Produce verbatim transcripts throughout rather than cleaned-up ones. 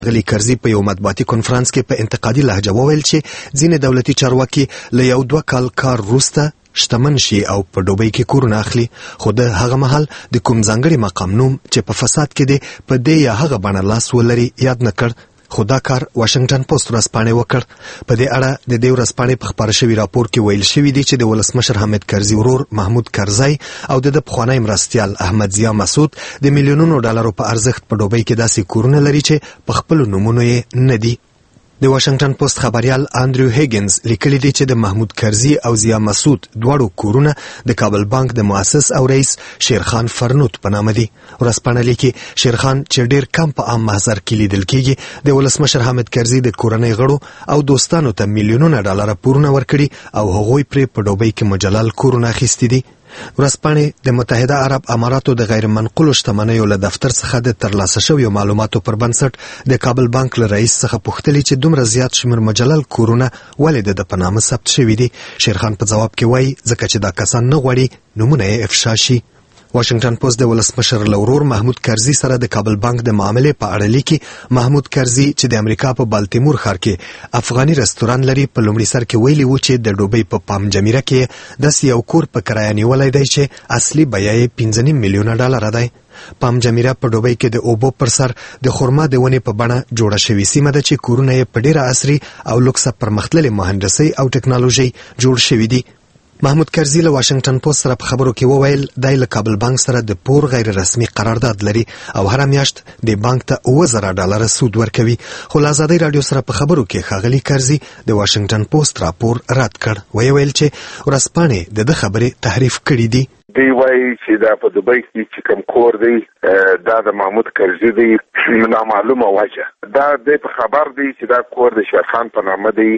غلی کرزي په یو مطبوعاتي کنفرانس کې په انتقادي لهجه وویل چې ځینې دولتي چارواکي له یو دوه کال کار وروسته شتمن شي او په دوبۍ کې کورونه اخلي، خو د هغه مهال د کوم ځانګړي مقام نوم چې په فساد کې دی په دې یا هغه بڼه لاس ولري یاد نه کړ، خو دا کار واشنگټن پوسټ ورځپاڼې وکړ. په دې اړه د دې ورځپاڼې په خپاره شوي راپور کې ویل شوي دي چې د ولسمشر حامد کرزي ورور محمود کرزی او د ده پخوانی مرستیال احمد ضیا مسعود د میلیونونو ډالرو په ارزښت په دوبۍ کې داسې کورونه لري چې په خپلو نومونو یې نه دي. د واشنگټن پوسټ خبريال انډریو هیګنز لیکلي دي چې د محمود کرزي او ضیا مسعود دواړو کورونه د کابل بانک د مؤسس او رئیس شیرخان فرنوت په نامه دي. ورځپاڼه لیکي شیرخان چې ډیر کم په عام محضر کې لیدل کیږي د ولسمشر حامد کرزي د کورنۍ غړو او دوستانو ته میلیونونه ډالر پورونه ورکړي او هغوی پرې په دوبۍ کې مجلل کورونه اخیستي دي. ورځپاڼې د متحده عرب اماراتو د غیر منقولو شتمنیو له دفتر څخه د ترلاسه شویو معلوماتو پر بنسټ د کابل بانک له رئیس څخه پوښتلي چې دومره زیات شمېر مجلل کورونه ولې د ده په نامه ثبت شوي دي. شیرخان په ځواب کې وایي ځکه چې دا کسان نه غواړي نومونه یې افشا شي. واشنگټن پوسټ د ولسمشر له ورور محمود کرزي سره د کابل بانک د معاملې په اړه لیکي محمود کرزي چې د امریکا په بالتیمور ښار کې افغاني رستوران لري په لومړي سر کې ویلي و چې د دوبۍ په پام جمیره کې داسې یو کور په کرایه نیولی دی چې اصلي بیه یې پنځه نیم میلیونه ډالره دی. پام جمیره په دوبۍ کې د اوبو پر سر د خرما د ونې په بڼه جوړه شوې سیمه ده چې کورونه یې په ډیره عصري او لوکسه پرمختللې مهندسۍ او ټکنالوژۍ جوړ شوي دي. محمود کرزي له واشنگټن پوسټ سره په خبرو کې وویل دی له کابل بانک سره د پور غیر رسمي قرارداد لري او هر میاشت د بانک ته اوه زره ډالر سود ورکوي، خو له ازادۍ راډیو سره په خبرو کې ښاغلي کرزي د واشنگټن پوسټ راپور رد کړ. ویې ویل چې ورځپاڼې د ده خبرې تحریف کړي دي. دی وایي چې دا په دوبۍ کې چې کوم کور دی دا د محمود کرزي دی نامعلومه وجه دا دی په خبر دی چې دا کور د شیرخان په نامه دی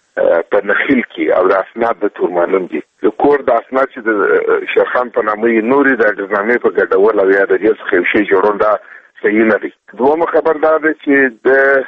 په نخیل کې او د اسناد د تور معلوم دي. د کور د اسناد چې د شیرخان په نامه یې نورې د ډرنامې په ګډول او یا د دې څخه یو شی جوړول دا صحیح نه دي. دویمه خبر دا ده چې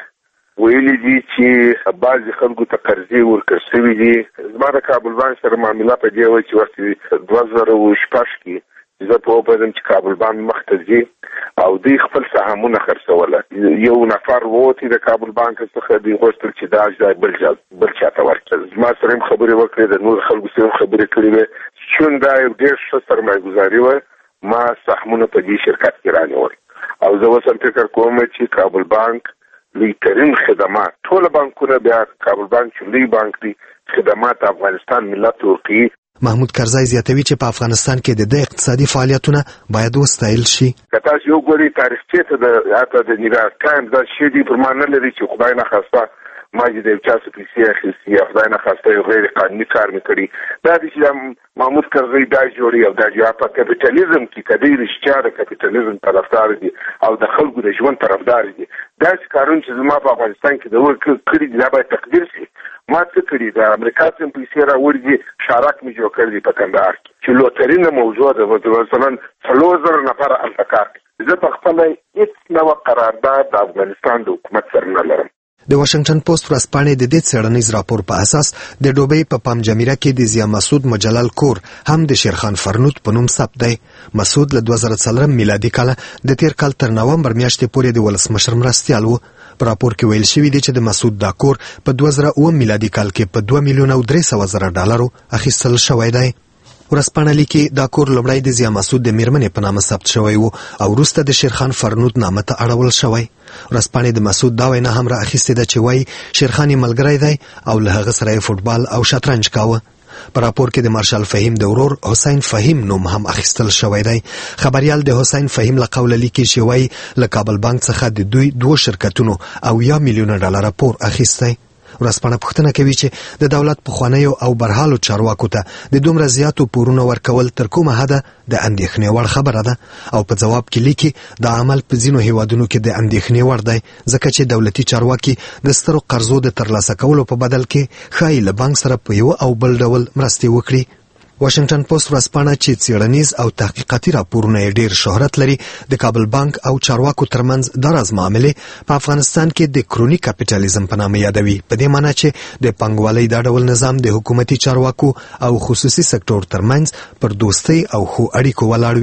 د ویلي دي چې بعضې خلکو ته قرضې ورکړل شوي دي. زما د کابل بانک سره معامله په دې وه چې وخت دوه زره شپږ کې زه په وپوهېدم چې کابل بانک مخته ځي او دوی خپل سهامونه خرڅوله. یو نفر ووتې د کابل بانک څخه دوی غوښتل چې دا ځای بل بل چاته ورکړي. زما سره هم خبرې وکړې، د نورو خلکو سره هم خبرې کړې وې. چون دا یو ډېر ښه سرمایه‌ګزاري وه ما سهمونه په دې شرکت کې رانیول او زه اوس هم فکر کوم چې کابل بانک لویترین خدمات ټول بانکونه بیا کابل بانک چې لوی بانک دی خدمات افغانستان ملت ورکوي. محمود کرزی زیاتوي چې په افغانستان کې د ده اقتصادي فعالیتونه باید وستایل شي. که تاسو یو ګورئ تاریخچې ته د حتی د نیویارک ټایمز دا شی دی پر ما نه لري چې خدای نخواسته ما چې د یو چا څه پیسې اخیستي یا خدای نخواسته یو غیر قانوني کار مې کړي. دا دی چې محمود کرزی دا جوړي او دا جوړ په کپیټالیزم کې کدی رښتیا د کپیټالیزم طرفدار دي او د خلکو د ژوند طرفدار دي. دا چې کارونه چې زما په افغانستان کې د ور کړي دي دا باید تقدیر شي. ما څه کړي د امریکا څخه پیسې راوړي دي شارک مې جوړ کړی په کندهار کې چې لوترینه موضوع ده مثلا څلور زره نفر هلته کار کوي. زه په خپله هېڅ ډول قرارداد د افغانستان د حکومت سره نه لرم. د واشنگټن پوسټ ورځپاڼې د دې څېړنیز راپور په اساس د دوبۍ په پام جمیره کې د ضیا مسعود مجلل کور هم د شیرخان فرنوت په نوم ثبت دی. مسعود له دوه زره څلورم میلادي کاله د تیر کال تر نومبر میاشتې پورې د ولسمشر مرستیال و. په راپور کې ویل شوي دي چې د مسعود دا کور په دوه زره اووه میلادي کال کې په دوه میلیونه او درې سوه زره ډالرو اخیستل شوی دی. ورځپاڼه لیکي دا کور لومړی د ضیا مسعود د میرمنې په نامه ثبت شوی و او وروسته د شیرخان فرنوت نامه ته اړول شوی. ورځپاڼې د مسعود دا وینا هم را اخیستې ده چې وایي شیرخان یې ملګری دی او له هغه سره یې فوټبال او شطرنج کاوه. په راپور کې د مارشال فهیم د ورور حسین فهیم نوم هم اخیستل شوی دی. خبریال د حسین فهیم له قوله لیکي چې وایي له کابل بانک څخه د دوی دوه شرکتونو او یا میلیونه ډالره پور اخیستی. ورځپاڼه پوښتنه کوي چې د دولت پخوانیو او برحالو چارواکو ته د دومره زیاتو پورونو ورکول تر کومه حده د اندېښنې وړ خبره ده او په ځواب کې لیکي دا عمل په ځینو هیوادونو کې د اندېښنې وړ دی ځکه چې دولتي چارواکي د سترو قرضو د ترلاسه کولو په بدل کې ښایي له بانک سره په یو او بل ډول مرستې وکړي. واشنگټن پوسټ ورځپاڼه چې څېړنیز او تحقیقاتي راپورونه یې ډېر شهرت لري د کابل بانک او چارواکو ترمنځ دا راز معاملې په افغانستان کې د کروني کپیټالیزم په نامه یادوي، په دې معنی چې د پانګوالۍ دا ډول نظام د حکومتي چارواکو او خصوصي سکتور ترمنځ پر دوستۍ او ښو اړیکو ولاړ وي.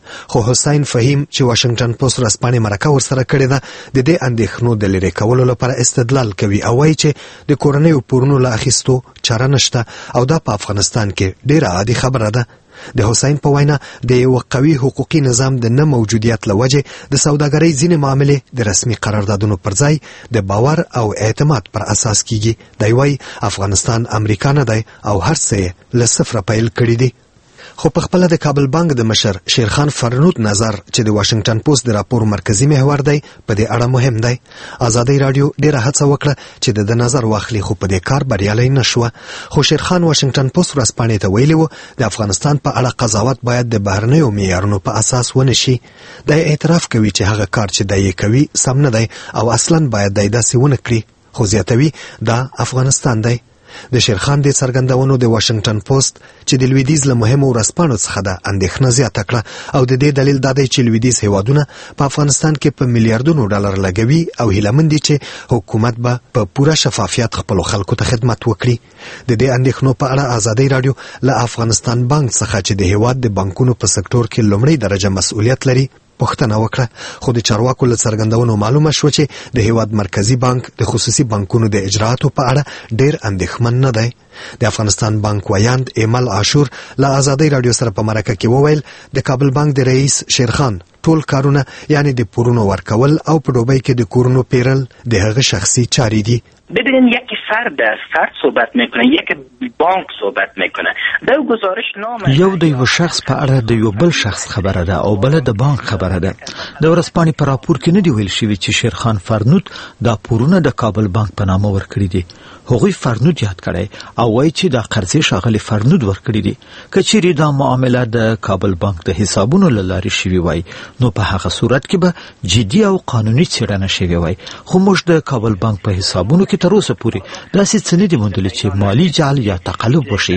خو حسین فهیم چې واشنگټن پوسټ ورځپاڼې مرکه ورسره کړې ده د دې اندېښنو د لرې کولو لپاره استدلال کوي او وایي چې د کورنیو پورونو له اخیستو چاره نشته او دا په افغانستان کې ډېره عادي خبره ده. د حسین په وینا د یو قوي حقوقي نظام د نه موجودیت له وجې د سوداګرۍ ځینې معاملې د رسمي قراردادونو پر ځای د باور او اعتماد پر اساس کیږي. دی وایي افغانستان امریکا نه دی او هر څه یې له صفره پیل کړي دي. خو په خپل د کابل بانک د مشر شیرخان فرنود نظر چې د واشنگټن پوسټ د راپور مرکزی محور دی په دې اړه مهم دی. آزادۍ رادیو ډیره هڅه وکړه چې د نظر واخلي خو په دې کار بریالي نشوه. خو شیرخان واشنگټن پوسټ ورځپاڼې ته ویلي و د افغانستان په اړه قضاوت باید د بهرنیو معیارونو په اساس ونه شي. دی اعتراف کوي چې هغه کار چې دی کوي سم نه دی او اصلا باید دی داسې ونه کړي، خو زیاتوي دا افغانستان دی. د شیرخان د څرګندونو د واشنگټن پوسټ چې د لویدیځ له مهمو ورځپاڼو څخه ده اندېښنه زیاته کړه او د دې دلیل دا دی چې لویدیځ هیوادونه په افغانستان کې په میلیارډونو ډالر لګوي او هیله مند دي چې حکومت به په پوره شفافیت خپلو خلکو ته خدمت وکړي. د دې اندېښنو په اړه آزادۍ رادیو له افغانستان بانک څخه چې د هیواد د بانکونو په سکتور کې لومړی درجه مسؤلیت لري پوښتنه وکړه، خو د چارواکو له څرګندونو معلومه شوه چې د هیواد مرکزی بانک د خصوصي بانکونو د اجرااتو په اړه ډیر اندېښمن نه دی. د افغانستان بانک ویاند ایمل عاشور له آزادۍ رادیو سره په مرکه کې وویل د کابل بانک د رئیس شیرخان ټول کارونه یعنی د پورونو ورکول او په دوبۍ کې د کورونو پیرل د هغه شخصي چارې دي. ببینین یکی فرد فرد صحبت میکنه، یک بانک صحبت میکنه. دا گزارش نامه یو د یو شخص په اړه د یو بل شخص خبره ده او بل د بانک خبره ده. د ورځپاڼې په راپور کې نه دی ویل شوی چې شیرخان فرنود دا پورونه د کابل بانک په نامه ورکړي دي. هغوی فرنود یاد کړی او وایي چې دا قرضې ښاغلي فرنود ورکړي دي. که چیرې دا معامله د کابل بانک د حسابونو له لارې شوي وای نو په هغه صورت کې به جدي او قانوني څېړنه شوې وای. خو موږ د کابل بانک په حسابونو کې تر اوسه پورې داسې څه نه دي موندلي چې مالي جعل یا تقلب وشي.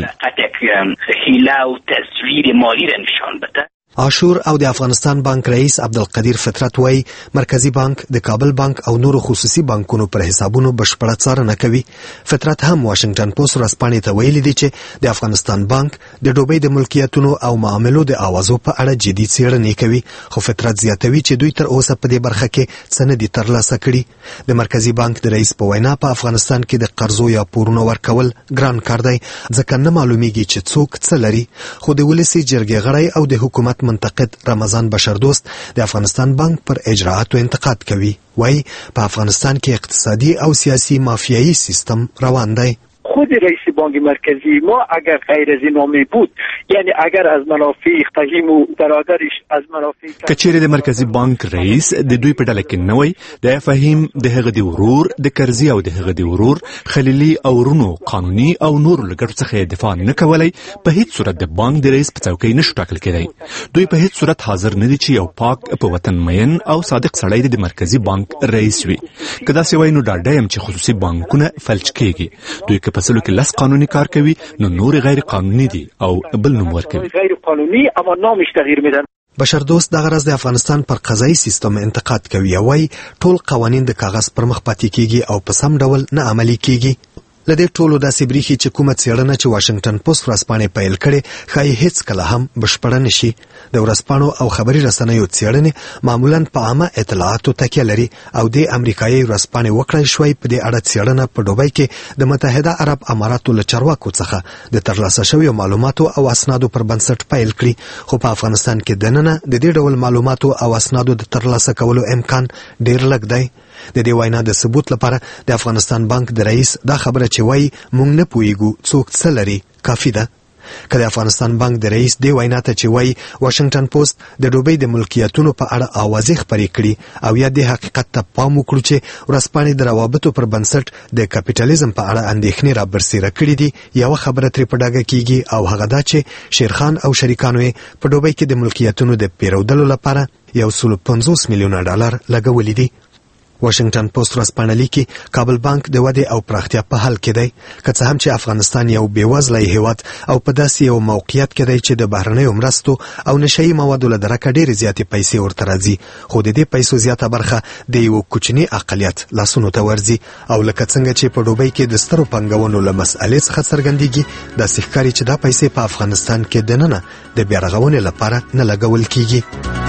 حیله او تزویر مالی را نشان بده. عاشور او د افغانستان بانک رئیس عبدالقدیر فطرت وای مرکزی بانک د کابل بانک او نورو خصوصي بانکونو پر حسابونو بشپړه څارنه کوي. فطرت هم واشنگټن پوسټ ورځپاڼې ته ویلي دي چې د افغانستان بانک د دوبۍ د ملکیتونو او معاملو د اوازو په اړه جدي څېړنې کوي. خو فطرت زیاتوي چې دوی تر اوسه په دې برخه کې څه نه دي ترلاسه کړي. د مرکزی بانک د رئیس په وینا په افغانستان کې د قرضو یا پورونو ورکول ګران کار دی ځکه نه معلومیږي چې څوک څه لري. خو د ولسي جرګې غړی او د حکومت منتقد رمضان بشردوست د افغانستان بانک پر اجراعاتو انتقاد کوي. وای په افغانستان کې اقتصادي او سیاسي مافیایی سیستم روان دی. خود رئیس بانک مرکزی ما اگر غیر از این نامه بود، یعنی اگر از منافع فهیم و برادرش از منافع کچېره د مرکزی بانک رئیس د دوی په ډله کې نه وای د فهیم د هغه دی ورور د کرزي او د هغه دی ورور خلیلي او رونو قانوني او نور لګړو څخه دفاع نه کولای په هیڅ صورت د بانک د رئیس په څوکۍ نشو ټاکل کېدای. دوی په هیڅ صورت حاضر نه دي چې یو پاک په وطن مین او صادق سړی د مرکزی بانک رئیس وي. کدا سی وای نو ډاډه يم چې خصوصي بانکونه فلج کېږي. دوی که په سلو کې لس قانوني کار کوي نو نور غیر قانوني دي او بل نوم ورکوي. غیر قانوني اما نامش تغییر میدن. بشردوست د غرض د افغانستان پر قضایي سیستم انتقاد کوي او وايي ټول قوانین د کاغذ پر مخ پاتې کیږي او په سم ډول نه عملي کیږي. لدې ټولو داسې بریخي چې کومه څېړنه چې واشنگټن پوسټ ورځپاڼې پیل کړې ښایي هیڅ کله هم بشپړه نشي. د ورځپاڼو او خبري رسنیو څېړنې معمولا په عامه اطلاعاتو تکیه لري او د امریکایي ورځپاڼې وکړای شوی په دې اړه څېړنه په دوبۍ کې د متحده عرب اماراتو له چارواکو څخه د ترلاسه شویو معلوماتو او اسنادو پر بنسټ پیل کړي. خو په افغانستان کې دننه د دې ډول معلوماتو او اسنادو د ترلاسه کولو امکان ډیر لږ دی. د دې وینا د ثبوت لپاره د افغانستان بانک د رئیس دا خبره چې وایي مونږ نه پوهیږو څوک څه لري کافي ده. که د افغانستان بانک د رئیس دې وینا ته چې وایي واشنگټن پوسټ د دوبۍ د ملکیتونو په اړه اوازې خپرې کړي او یا د حقیقت ته پام وکړو چې ورځپاڼې د روابطو پر بنسټ د کاپیټالیزم په اړه اندېښنې را برسېره کړي دي، یوه خبره ترې په ډاګه کیږي او هغه دا چې شیرخان او شریکانو یې په دوبۍ کې د ملکیتونو د پیرودلو لپاره یو سل پنځوس میلیونه ډالر لګولي دي. واشنگټن پوسټ ورځپاڼه لیکي کابل بانک د ودې او پراختیا په حال کې دی که څه هم چې افغانستان یو بېوزلی هیواد او په داسې یو موقعیت کې دی چې د بهرنیو مرستو او نشهیي موادو له درکه ډېرې زیاتې پیسې ورته راځي خو د دې پیسو زیاته برخه د یو کوچني اقلیت لاسونو ته ورځي او لکه څنګه چې په دوبۍ کې د سترو پانګونو له مسئلې څخه څرګندېږي داسې ښکاري چې دا پیسې په افغانستان کې دننه د بیا رغونې لپاره نه لګول کیږي